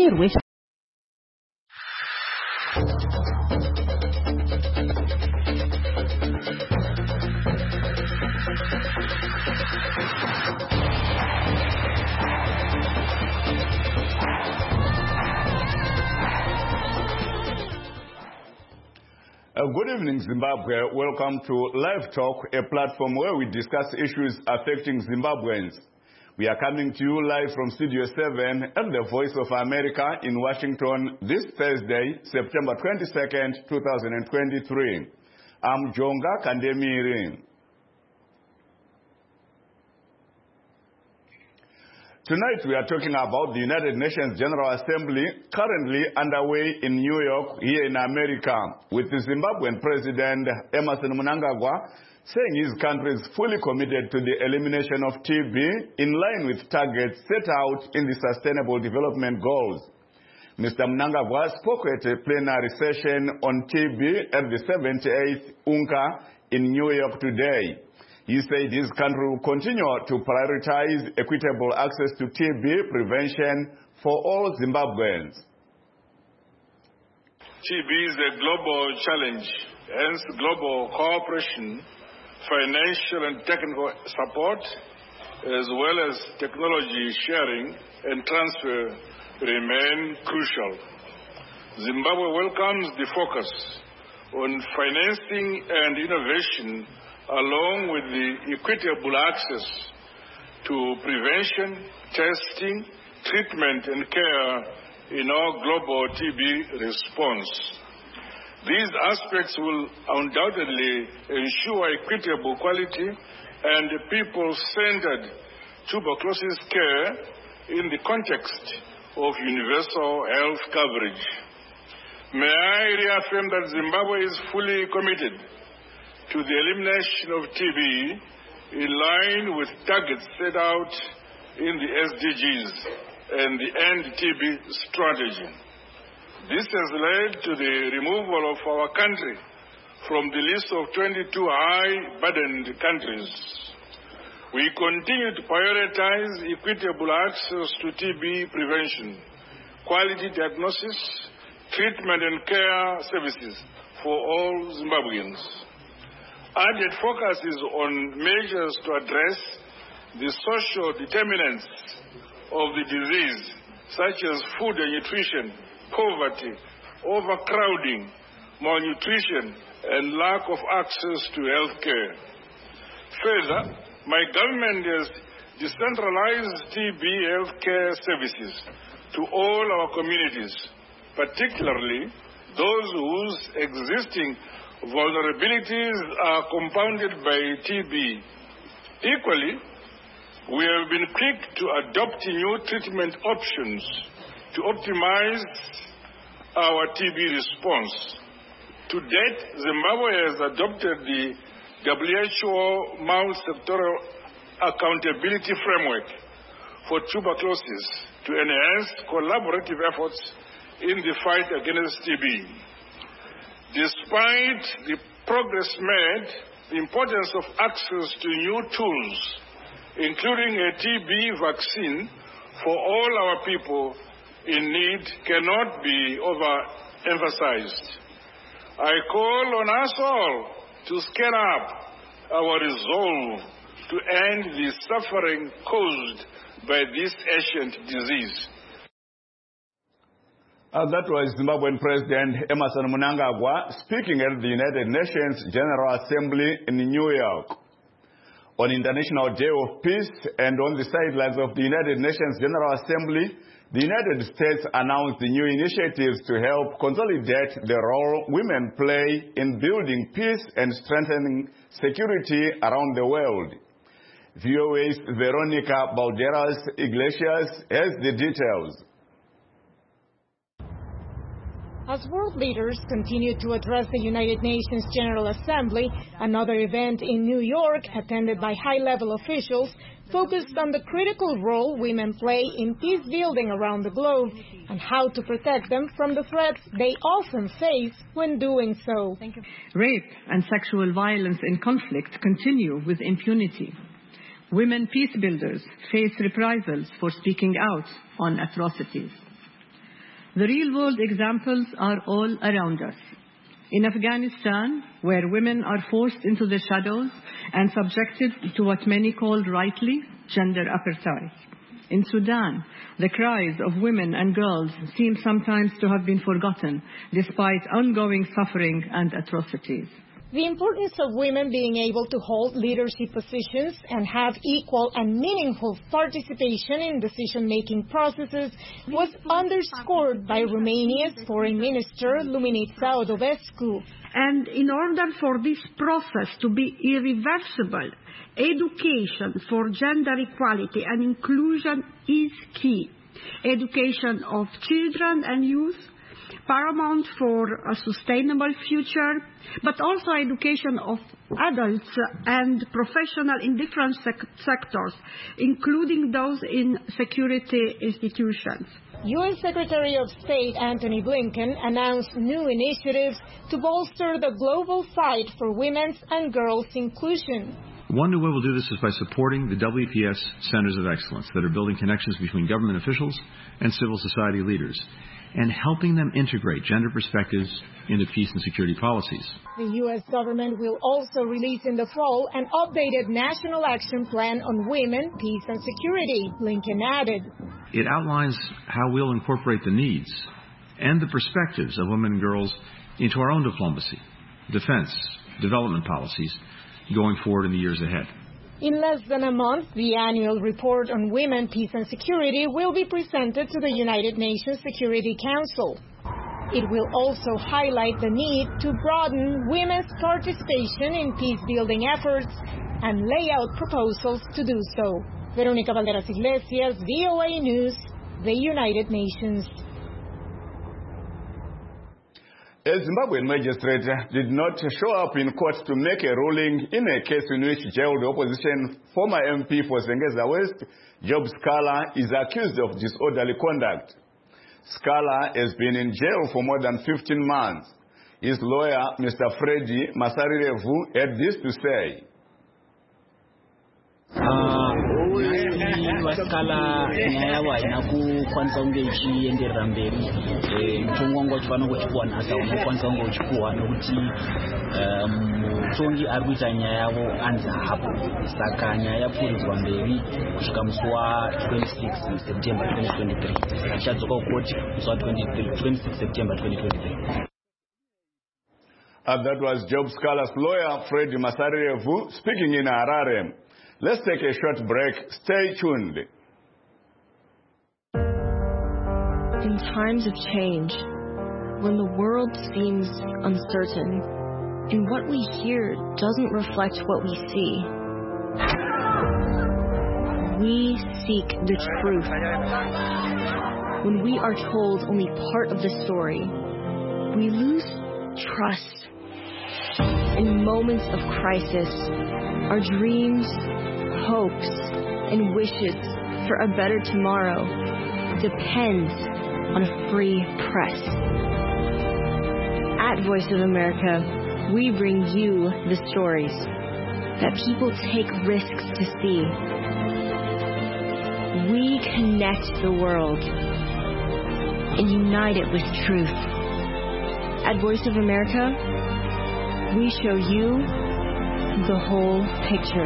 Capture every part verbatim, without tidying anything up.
héroes. Uh, good evening, Zimbabwe. Welcome to Live Talk, a platform where we discuss issues affecting Zimbabweans. We are coming to you live from Studio seven at the Voice of America in Washington this Thursday, September twenty-second, two thousand twenty-three. I'm Jonga Kandemiri. Tonight we are talking about the United Nations General Assembly currently underway in New York, here in America, with the Zimbabwean President Emmerson Mnangagwa saying his country is fully committed to the elimination of T B in line with targets set out in the Sustainable Development Goals. Mister Mnangagwa spoke at a plenary session on T B at the seventy-eighth UNCA in New York today. He said his country will continue to prioritize equitable access to T B prevention for all Zimbabweans. T B is a global challenge, hence global cooperation, financial and technical support, as well as technology sharing and transfer remain crucial. Zimbabwe welcomes the focus on financing and innovation along with the equitable access to prevention, testing, treatment, and care in our global T B response. These aspects will undoubtedly ensure equitable quality and people-centered tuberculosis care in the context of universal health coverage. May I reaffirm that Zimbabwe is fully committed to the elimination of T B in line with targets set out in the S D Gs and the End T B strategy. This has led to the removal of our country from the list of twenty-two high-burdened countries. We continue to prioritize equitable access to T B prevention, quality diagnosis, treatment and care services for all Zimbabweans. Added focus is on measures to address the social determinants of the disease, such as food and nutrition, poverty, overcrowding, malnutrition, and lack of access to health care. Further, my government has decentralized T B health care services to all our communities, particularly those whose existing vulnerabilities are compounded by T B. Equally, we have been quick to adopt new treatment options to optimize our T B response. To date, Zimbabwe has adopted the W H O Multi-Sectoral Accountability Framework for tuberculosis to enhance collaborative efforts in the fight against T B. Despite the progress made, the importance of access to new tools, including a T B vaccine for all our people in need, cannot be overemphasized. I call on us all to scale up our resolve to end the suffering caused by this ancient disease. Uh, that was Zimbabwean President Emmerson Mnangagwa speaking at the United Nations General Assembly in New York. On International Day of Peace and on the sidelines of the United Nations General Assembly, the United States announced the new initiatives to help consolidate the role women play in building peace and strengthening security around the world. V O A's Veronica Balderas Iglesias has the details. As world leaders continue to address the United Nations General Assembly, another event in New York, attended by high-level officials, focused on the critical role women play in peace building around the globe and how to protect them from the threats they often face when doing so. Rape and sexual violence in conflict continue with impunity. Women peace builders face reprisals for speaking out on atrocities. The real-world examples are all around us. In Afghanistan, where women are forced into the shadows and subjected to what many call rightly gender apartheid. In Sudan, the cries of women and girls seem sometimes to have been forgotten, despite ongoing suffering and atrocities. The importance of women being able to hold leadership positions and have equal and meaningful participation in decision-making processes was underscored by Romania's Foreign Minister, Luminița Odovescu. And in order for this process to be irreversible, education for gender equality and inclusion is key. Education of children and youth, paramount for a sustainable future, but also education of adults and professionals in different sec- sectors, including those in security institutions. U S Secretary of State Antony Blinken announced new initiatives to bolster the global fight for women's and girls' inclusion. One new way we'll do this is by supporting the W P S Centers of Excellence that are building connections between government officials and civil society leaders, and helping them integrate gender perspectives into peace and security policies. The U S government will also release in the fall an updated National Action Plan on Women, Peace and Security, Blinken added. It outlines how we'll incorporate the needs and the perspectives of women and girls into our own diplomacy, defense, development policies going forward in the years ahead. In less than a month, the annual report on women, peace and security will be presented to the United Nations Security Council. It will also highlight the need to broaden women's participation in peace-building efforts and lay out proposals to do so. Verónica Valderas Iglesias, V O A News, the United Nations. A Zimbabwean magistrate did not show up in court to make a ruling in a case in which jailed opposition former M P for Zengeza West, Job Scala, is accused of disorderly conduct. Scala has been in jail for more than fifteen months. His lawyer, Mister Freddy Masarirevu, had this to say. Scala nyayawa inakukwanisa unge ichienderera mberi mutongi wangu wachifana kuchikuwa nhasa unokwanisa unge uchikuwa nokuti mutongi ari kuita nyaya yavo anzi hapo, saka nyaya yapfuurirwa mberi kusvika musi wa26 September twenty twenty-three, saka tichadzoka kukoti musi wa26 September twenty twenty-three. And that was Job Scala's lawyer, Freddy Masarirevu, speaking in Harare. Let's take a short break. Stay tuned. In times of change, when the world seems uncertain, and what we hear doesn't reflect what we see, we seek the truth. When we are told only part of the story, we lose trust. In moments of crisis, our dreams, hopes, and wishes for a better tomorrow depends on a free press. At Voice of America, we bring you the stories that people take risks to see. We connect the world and unite it with truth. At Voice of America, we show you the whole picture.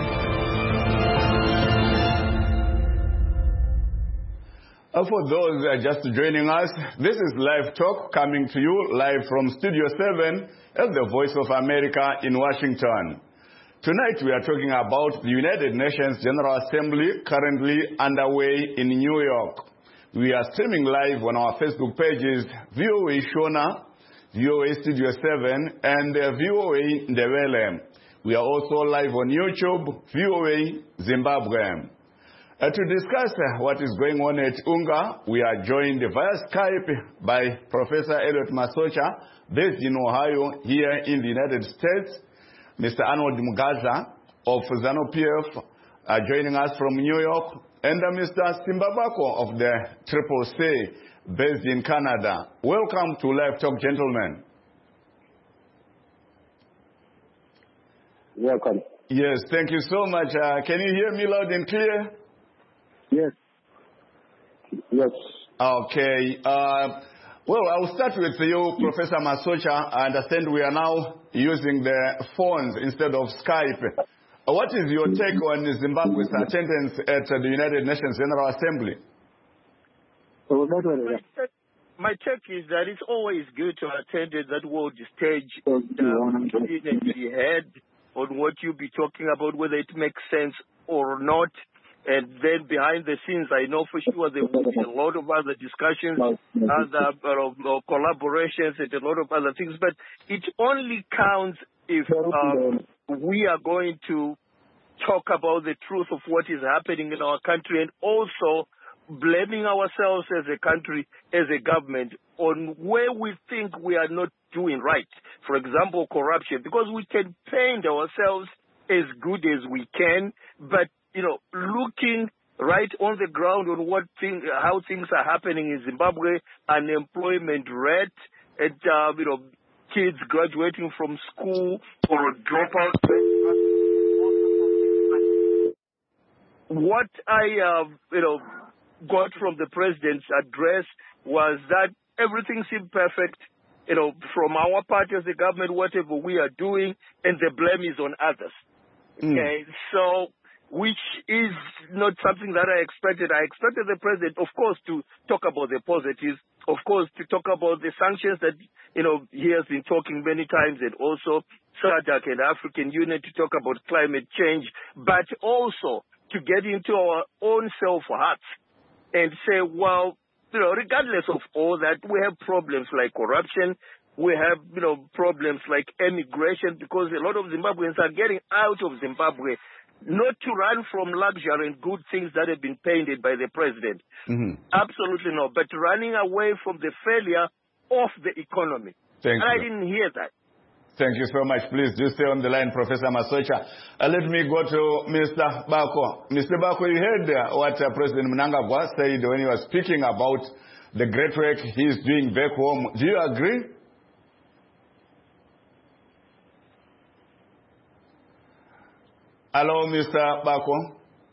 Uh, for those uh, just joining us, this is Live Talk coming to you live from Studio seven at the Voice of America in Washington. Tonight we are talking about the United Nations General Assembly currently underway in New York. We are streaming live on our Facebook pages, V O A Shona, V O A Studio seven, and uh, V O A Ndebele. We are also live on YouTube, V O A Zimbabwe. Uh, to discuss uh, what is going on at UNGA, we are joined via Skype by Professor Elliot Masocha, based in Ohio, here in the United States. Mister Arnold Mugaza of ZANU-P F uh, joining us from New York, and uh, Mister Simbabako of the Triple C, based in Canada. Welcome to Live Talk, gentlemen. Welcome. Yes, thank you so much. Uh, can you hear me loud and clear? Yes. Yes. Okay. Uh, Well, I'll start with you, Professor Masocha. I understand we are now using the phones instead of Skype. Uh, what is your take on Zimbabwe's attendance at uh, the United Nations General Assembly? My take, my take is that it's always good to attend that world stage and um, be heard on what you be talking about, whether it makes sense or not. And then behind the scenes, I know for sure there will be a lot of other discussions, other uh, collaborations, and a lot of other things. But it only counts if um, we are going to talk about the truth of what is happening in our country, and also blaming ourselves as a country, as a government, on where we think we are not doing right. For example, corruption, because we can paint ourselves as good as we can, but you know, looking right on the ground on what thing, how things are happening in Zimbabwe, unemployment rate, and uh, you know, kids graduating from school or dropout. What I uh, you know got from the president's address was that everything seemed perfect. You know, from our part as the government, whatever we are doing, and the blame is on others. Mm. Okay, so. Which is not something that I expected. I expected the president, of course, to talk about the positives, of course, to talk about the sanctions that, you know, he has been talking many times, and also SADC and African Union to talk about climate change, but also to get into our own self-hearts and say, well, you know, regardless of all that, we have problems like corruption. We have, you know, problems like emigration, because a lot of Zimbabweans are getting out of Zimbabwe, not to run from luxury and good things that have been painted by the president. Mm-hmm. Absolutely not. But running away from the failure of the economy. Thank and you. I didn't hear that. Thank you so much. Please do stay on the line, Professor Masocha. Uh, let me go to Mister Bako. Mister Bako, you heard uh, what uh, President Mnangagwa said when he was speaking about the great work he's doing back home. Do you agree? Hello, Mister Bako.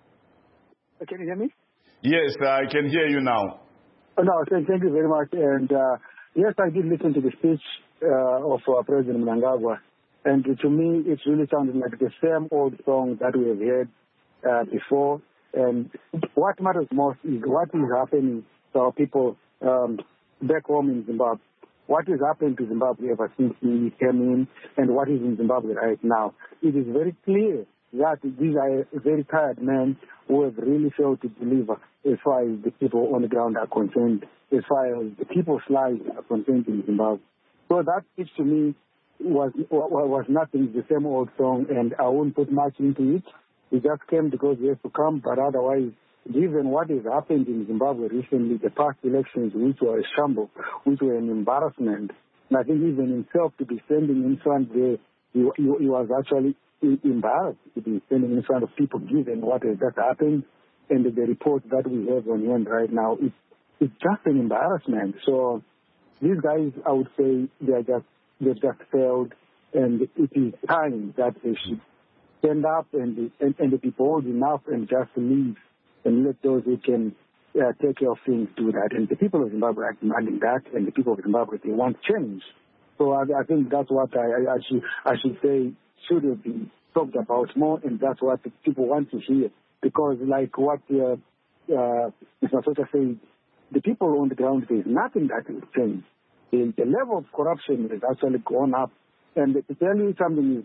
Can you hear me? Yes, I can hear you now. Oh, no, thank, thank you very much. And uh, yes, I did listen to the speech uh, of uh, President Mnangagwa. And to me, it really sounded like the same old song that we have heard uh, before. And what matters most is what is happening to our people um, back home in Zimbabwe. What has happened to Zimbabwe ever since we came in, and what is in Zimbabwe right now. It is very clear that these are very tired men who have really failed to deliver as far as the people on the ground are concerned, as far as the people's lives are concerned in Zimbabwe. So that speech to me was was nothing, the same old song, and I won't put much into it. It just came because it has to come, but otherwise, given what has happened in Zimbabwe recently, the past elections, which were a shambles, which were an embarrassment, and I think even himself to be standing in front there, he, he, he was actually embarrassed to be standing in front of people, given what has just happened and the report that we have on hand right now. It's, it's just an embarrassment. So these guys, I would say, they are just they've just failed, and it is time that they should stand up and and, and be bold enough and just leave and let those who can uh, take care of things do that. And the people of Zimbabwe are demanding that, and the people of Zimbabwe, they want change. So I, I think that's what I, I should I should say should have been talked about more, and that's what the people want to hear. Because like what uh, uh, Mister Masocha said, the people on the ground, there is nothing that will change. The, the level of corruption has actually gone up. And to tell you something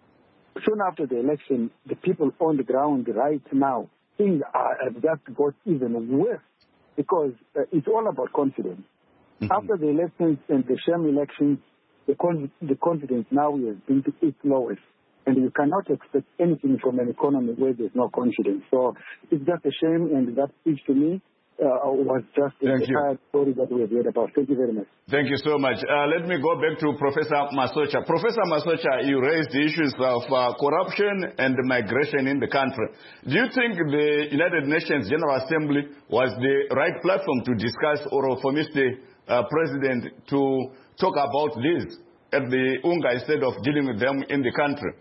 is, soon after the election, the people on the ground right now, things are, have just got even worse, because uh, it's all about confidence. Mm-hmm. After the elections and the sham elections, the, con- the confidence now has been to its lowest. And you cannot expect anything from an economy where there's no confidence. So it's just a shame, and that speech to me uh, was just a entire story that we have heard about. Thank you very much. Thank you so much. Uh, let me go back to Professor Masocha. Professor Masocha, you raised the issues of uh, corruption and migration in the country. Do you think the United Nations General Assembly was the right platform to discuss, or for Mister Uh, President to talk about this at the U N G A instead of dealing with them in the country?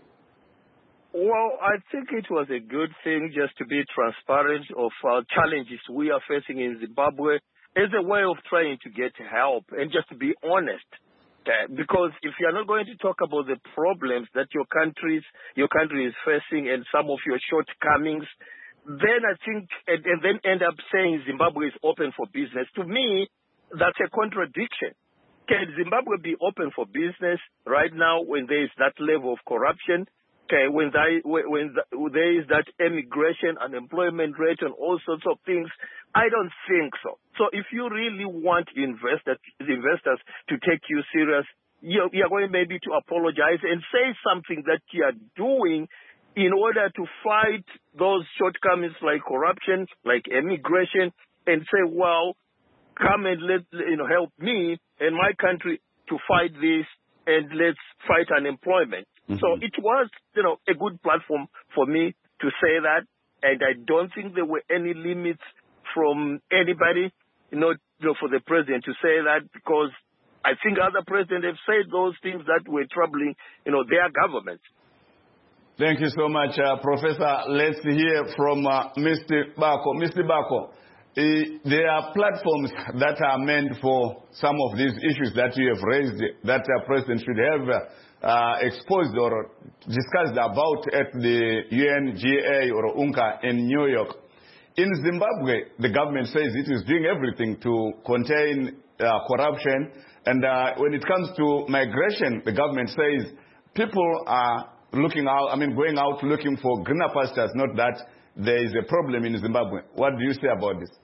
Well, I think it was a good thing just to be transparent of uh, challenges we are facing in Zimbabwe. as a way of trying to get help and just to be honest. Uh, because if you're not going to talk about the problems that your country's your country is facing and some of your shortcomings, then I think and, and then end up saying Zimbabwe is open for business. To me, that's a contradiction. Can Zimbabwe be open for business right now when there is that level of corruption? Okay, when, they, when the, there is that immigration, unemployment rate, and all sorts of things, I don't think so. So if you really want investors, investors to take you serious, you're, you're going maybe to apologize and say something that you are doing in order to fight those shortcomings like corruption, like immigration, and say, well, come and let you know help me and my country to fight this, and let's fight unemployment. Mm-hmm. So it was, you know, a good platform for me to say that, and I don't think there were any limits from anybody, you know, you know, for the president to say that, because I think other presidents have said those things that were troubling, you know, their government. Thank you so much, uh, Professor. Let's hear from uh, Mister Bako. Mister Bako, uh, there are platforms that are meant for some of these issues that you have raised that a president should have uh, exposed or discussed about at the U N G A or UNCA in New York. In Zimbabwe, the government says it is doing everything to contain uh, corruption. And uh, when it comes to migration, the government says people are looking out, I mean, going out looking for greener pastures, not that there is a problem in Zimbabwe. What do you say about this?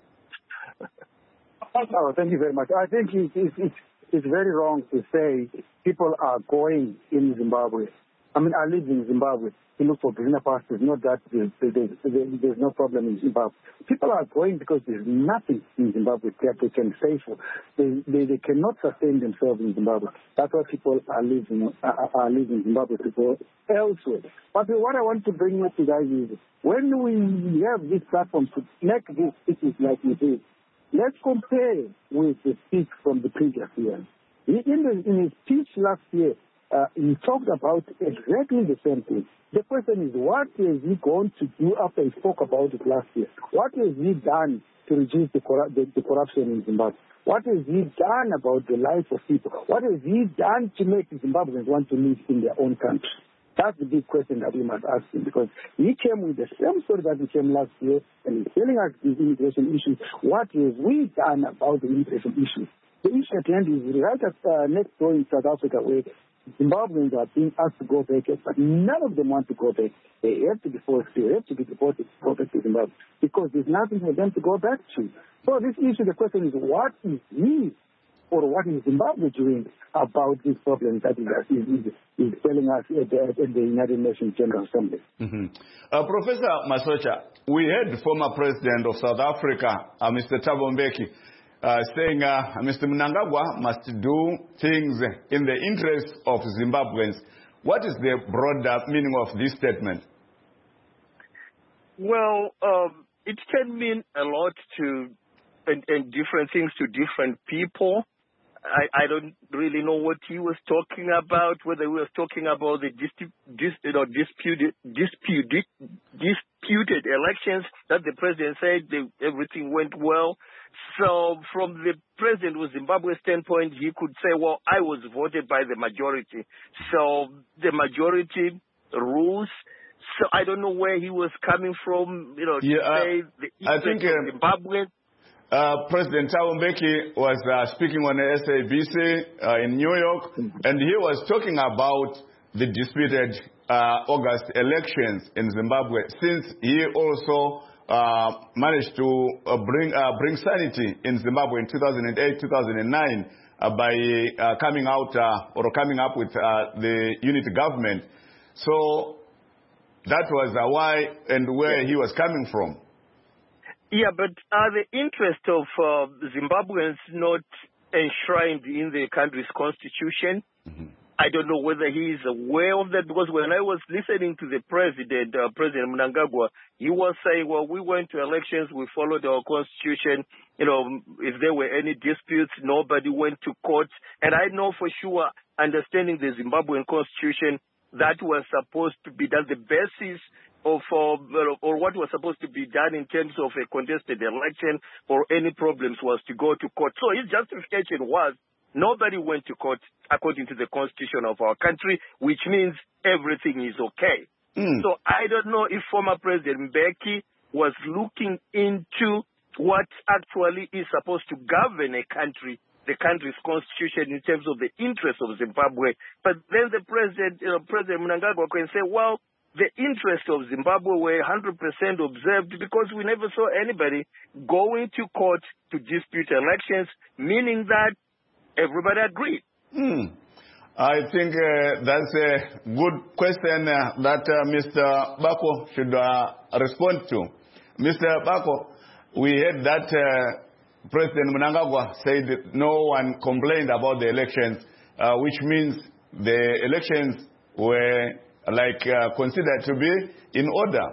Oh, thank you very much. I think it, it, it, it's very wrong to say people are going in Zimbabwe. I mean, I live in Zimbabwe to look for greener pastures, not that there's, there's, there's no problem in Zimbabwe. People are going because there's nothing in Zimbabwe that they can pay for. They, they, they cannot sustain themselves in Zimbabwe. That's why people are living, are, are living in Zimbabwe to go elsewhere. But what I want to bring up to guys is, when we have this platform to make these issues like we do, let's compare with the speech from the previous year. In, the, in his speech last year, uh, he talked about exactly the same thing. The question is, what is he going to do after he spoke about it last year? What has he done to reduce the, corru- the, the corruption in Zimbabwe? What has he done about the lives of people? What has he done to make Zimbabweans want to live in their own country? That's the big question that we must ask him, because he came with the same story that he came last year, and he's telling us these immigration issues. What have we done about the immigration issues? The issue at the end is right at, uh, next door in South Africa, where Zimbabweans are being asked to go back, but none of them want to go back. They have to be forced, they have to be deported to go back to Zimbabwe, because there's nothing for them to go back to. So this issue, the question is, what is he or what is Zimbabwe doing about this problem that is, is, is telling us at the, at the United Nations General Assembly? Mm-hmm. uh, Professor Masocha, we had former President of South Africa, uh, Mister Thabo Mbeki, uh, saying uh, Mister Mnangagwa must do things in the interest of Zimbabweans. What is the broader meaning of this statement? Well, um, it can mean a lot to and, and different things to different people. I, I don't really know what he was talking about, whether he was talking about the dis, dis, you know, disputed, disputed, disputed elections that the president said they, everything went well. So from the president of Zimbabwe's standpoint, he could say, well, I was voted by the majority. So the majority rules. So I don't know where he was coming from, you know, yeah, to say the I think of uh, Zimbabwe. Uh, President Thabo Mbeki was uh, speaking on S A B C uh, in New York, and he was talking about the disputed uh, August elections in Zimbabwe, since he also uh, managed to uh, bring uh, bring sanity in Zimbabwe in two thousand eight, two thousand nine uh, by uh, coming out uh, or coming up with uh, the unity government. So that was uh, why and where he was coming from. Yeah, but are the interests of uh, Zimbabweans not enshrined in the country's constitution? Mm-hmm. I don't know whether he is aware of that, because when I was listening to the president, uh, President Mnangagwa, he was saying, well, we went to elections, we followed our constitution. You know, if there were any disputes, nobody went to court. And I know for sure, understanding the Zimbabwean constitution, that was supposed to be, that's the basis, of uh, or what was supposed to be done in terms of a contested election or any problems was to go to court. So his justification was nobody went to court according to the constitution of our country, which means everything is okay. Mm. So I don't know if former President Mbeki was looking into what actually is supposed to govern a country, the country's constitution in terms of the interests of Zimbabwe. But then the president, you know, President Mnangagwa can say, well, the interests of Zimbabwe were one hundred percent observed because we never saw anybody going to court to dispute elections, meaning that everybody agreed. Hmm. I think uh, that's a good question uh, that uh, Mister Bako should uh, respond to. Mister Bako, we heard that uh, President Mnangagwa said that no one complained about the elections, uh, which means the elections were like uh, considered to be in order.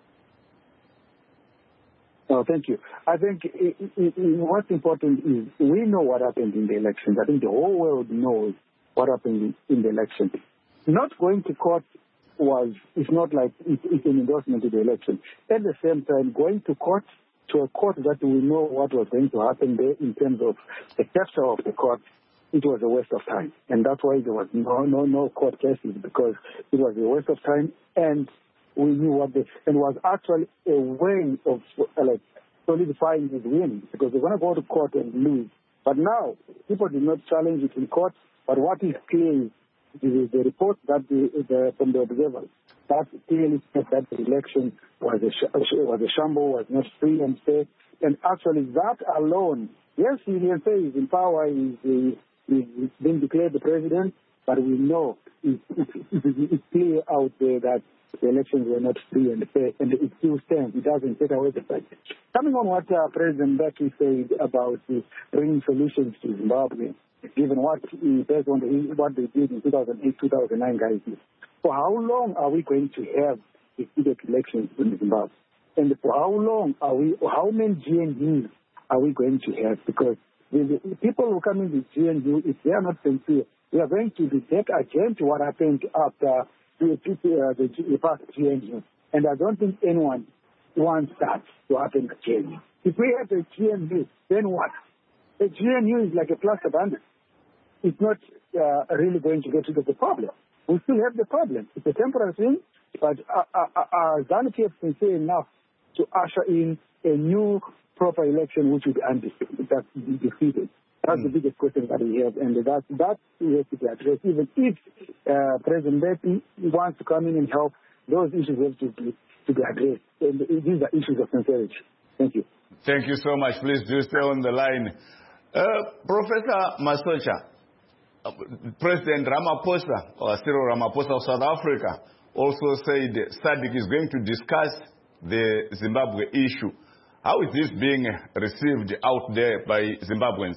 Oh, thank you. I think it, it, it, what's important is we know what happened in the elections. I think the whole world knows what happened in, in the election. Not going to court was, it's not like it, it's an endorsement to the election. At the same time, going to court, to a court that we know what was going to happen there in terms of the capture of the court, it was a waste of time. And that's why there was no, no, no court cases, because it was a waste of time, and we knew what the, and was actually a way of uh, like solidifying his win, because they're going to go to court and lose. But now, people did not challenge it in court, but what is clear is the report that the, the, from the observers, that clearly said that the election was a, sh- was a shamble, was not free and fair. And actually that alone, yes, he can say he's in power, he's, he, he's been declared the president, but we know it, it, it, it's clear out there that the elections were not free and fair, and it still stands. It doesn't take away the fact. Coming on what uh, President Mbeki said about uh, bringing solutions to Zimbabwe, given what he, based on the, what they did in two thousand eight, two thousand nine, guys, for how long are we going to have repeated elections in Zimbabwe? And for how long are we, how many G N Us are we going to have? Because the, the people who come in with G N U, if they are not sincere, we are going to be back again to what happened after the, uh, the, the past G N U. And I don't think anyone wants that to happen again. If we have a G N U, then what? A G N U is like a plaster bandit. It's not uh, really going to get rid of the problem. We still have the problem. It's a temporary thing, but uh, uh, uh, ZANU-P F is sincere enough to usher in a new proper election which will be undefeated. That's defeated. That's mm. the biggest question that we have, and that that we have to be addressed. Even if uh, President Mbeki wants to come in and help, those issues have to be to be addressed. And these are issues of sincerity. Thank you. Thank you so much. Please do stay on the line. Uh, Professor Masocha, uh, President Ramaphosa, or Cyril Ramaphosa of South Africa, also said SADC is going to discuss the Zimbabwe issue. How is this being received out there by Zimbabweans?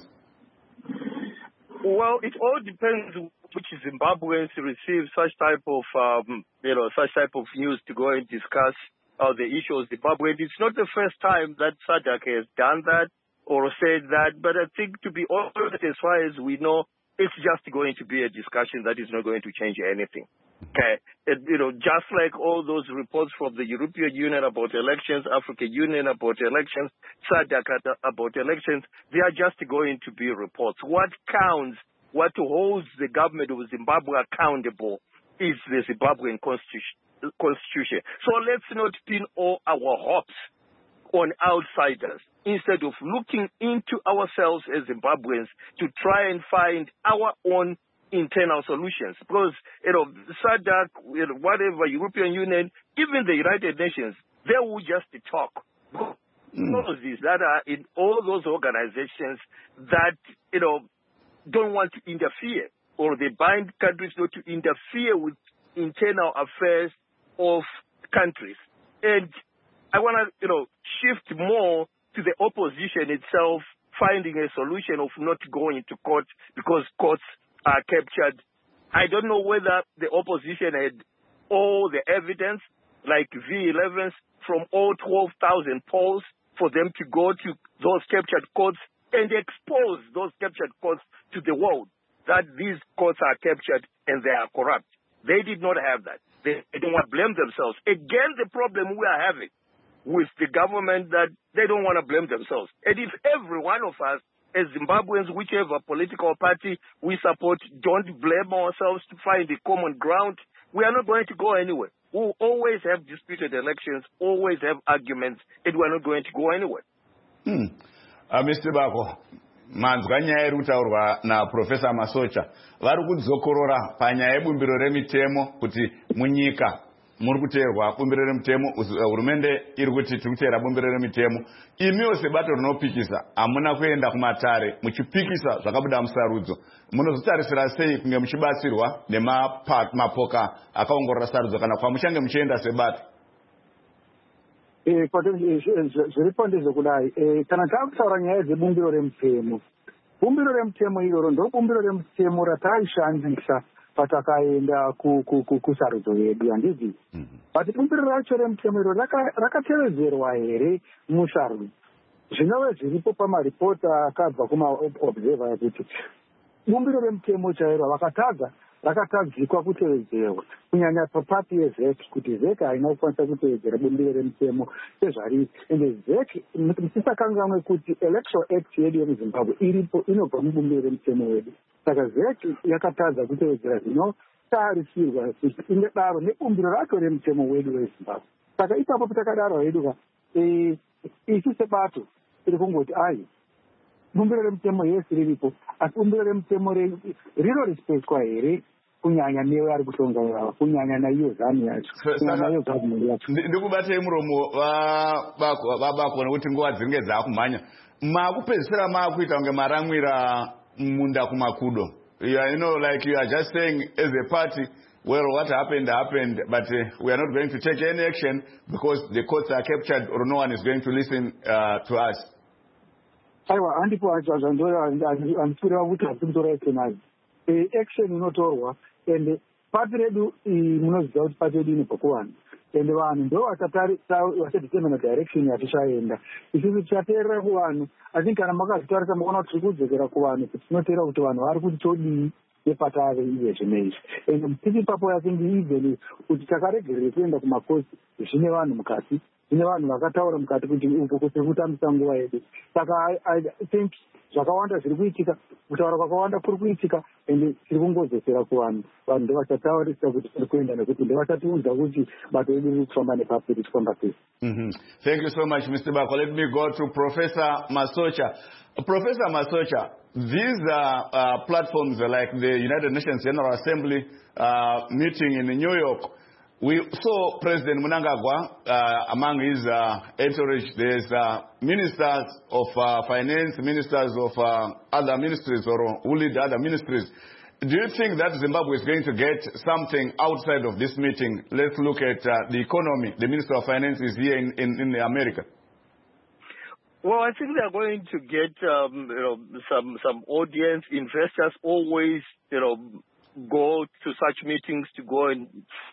Well, it all depends which Zimbabweans receive such type of, um, you know, such type of news to go and discuss uh, the issue of Zimbabwe. It's not the first time that SADC has done that or said that, but I think, to be honest, as far as we know, it's just going to be a discussion that is not going to change anything. Okay, it, you know, just like all those reports from the European Union about elections, African Union about elections, SADC about elections, they are just going to be reports. What counts, what holds the government of Zimbabwe accountable is the Zimbabwean constitution. constitution. So let's not pin all our hopes on outsiders instead of looking into ourselves as Zimbabweans to try and find our own internal solutions. Because, you know, SADC, you know, whatever, European Union, even the United Nations, they will just talk. Mm. Policies that are in all those organizations that, you know, don't want to interfere, or they bind countries not to interfere with internal affairs of countries. And I want to, you know, shift more to the opposition itself, finding a solution of not going to court because courts are captured. I don't know whether the opposition had all the evidence, like V elevens, from all twelve thousand polls for them to go to those captured courts and expose those captured courts to the world, that these courts are captured and they are corrupt. They did not have that. They, they don't want to blame themselves. Again, the problem we are having with the government that they don't want to blame themselves. And if every one of us, as Zimbabweans, whichever political party we support, don't blame ourselves to find the common ground, we are not going to go anywhere. We'll always have disputed elections, always have arguments, and we're not going to go anywhere. Hmm. Uh, Mister Bako, manzwa nyaya iri kutaurwa na Professor Masocha vari kudzokorora panyaya yebumbiro remitemo kuti munyika muri kuteerwa bumbiro remitemo, hurumende iri kuti tiri kuteera bumbiro remitemo. Imiwo sebato rinopikisa hamuna kuenda kumatare muchipikisa zvakabuda musarudzo. Munozotarisira sei kunge muchibatsirwa nemapoka akaongorora sarudzo kana kwamuchange muchienda sebato? Eh, zviripo ndezvekudai. Kana takutaura nyaya dzebumbiro remutemo, bumbiro remutemo iroro ndo bumbiro remutemo rataishandisa patakaenda kusarudzo yedu, handizvi? But bumbiro racho remutemo iroro rakatevedzerwa here musarudzo? Zvinova zviripo pamaripoti akabva kumaobserver ekuti bumbiro remutemo chairo vakatadza rakatadzikwa kutevedzerwa, kunyanya papati yezeki, kuti zeki haina kukwanisa kutevedzera bumbiro remutemo sezvariri. Ende zeki mutisakanganwe kuti electoral act yedu yemuzimbabwe iripo, inobva mubumbiro remutemo wedu. Saka zeki yakatadza kutevedzera zvinotarisirwa kuti ingadaro nebumbiro racho remutemo wedu wezimbabwe. Saka ipapo patakadaro hedu isu sebato tiri kungoti ai bumbiro remutemo yesi riripo, asi bumbiro remutemo rinorespektwa here kunyanya newe ari kutonga yava, kunyanya naiyo zani yacho, kunyanya naiyo gavumenti yacho. Ndikubatei muromo vabako nekuti nguva dzinenge dzakumhanya. Makupedzisira makuita kunge maramwira munda kumakudo. You know, like you are just saying as a party, well, what happened happened, but uh, we are not going to take any action because the courts are captured or no one is going to listen uh, to us. Aiwa, handipo handipfuura kuti hatimutora action azi. Action inotorwa, ende pati redu munoziva kuti pati redu inobva kuvanhu. Ende vanhu ndo vachadetermina direction yatichaenda. Isusu tichateerera kuvanhu. I think kana makazvitarisa muona kuti tiri kudzokera kuvanhu kuti tinoteera kuti vanhu vari kuti todii nepatave iye zvinezvi. Ende mutiki ipapo yatingi even kuti takaregerere kuenda kumakosi zvine vanhu mukati. Zvine vanhu vakataura mukati kuti uko kuti kutambisa nguva yedu. Saka I think zvakawanda zviri kuitika, kutaura kwakawanda kuri kuitika, ende tiri kungodzokera kuvanhu. Vanhu ndovachataurisa kuti tiri kuenda nekuti ndovachatiudza kuti bato redu riri kufamba nepapi riri kufamba sei. Thank you so much, Mister Bako. Let me go to Professor Masocha. Uh, Professor Masocha, these uh, uh, platforms uh, like the United Nations General Assembly uh, meeting in New York, we saw President Mnangagwa uh, among his uh, entourage. There's uh, ministers of uh, finance, ministers of uh, other ministries or who lead other ministries. Do you think that Zimbabwe is going to get something outside of this meeting? Let's look at uh, the economy. The Minister of Finance is here in, in, in America. Well, I think they're going to get um, you know, some some audience. Investors always you know go to such meetings to go and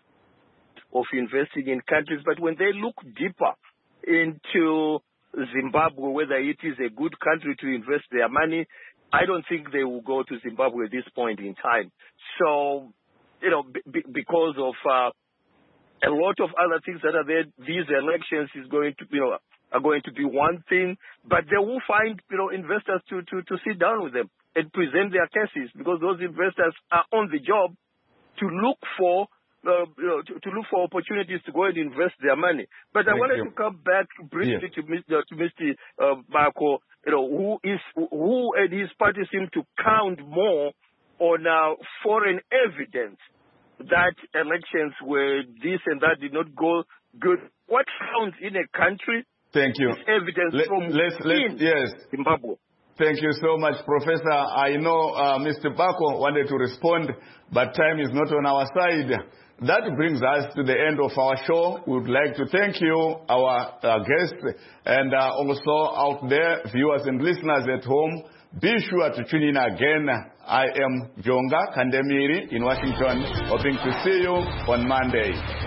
of investing in countries, but when they look deeper into Zimbabwe, whether it is a good country to invest their money, I don't think they will go to Zimbabwe at this point in time. So, you know, b because of uh, a lot of other things that are there, these elections is going to, you know, are going to be one thing, but they will find, you know, investors to, to, to sit down with them and present their cases, because those investors are on the job to look for Uh, you know, to, to look for opportunities to go and invest their money. But I Thank wanted you. to come back briefly yes. to Mister to Mister Uh, Bako, you know, who is who and his party seem to count more on uh, foreign evidence that elections were this and that did not go good. What counts in a country? Thank you. Is evidence Let, from let's, let's, yes. Zimbabwe. Thank you so much, Professor. I know uh, Mister Bako wanted to respond, but time is not on our side. That brings us to the end of our show. We would like to thank you, our uh, guests, and uh, also out there, viewers and listeners at home. Be sure to tune in again. I am Jonga Kandemiri in Washington, hoping to see you on Monday.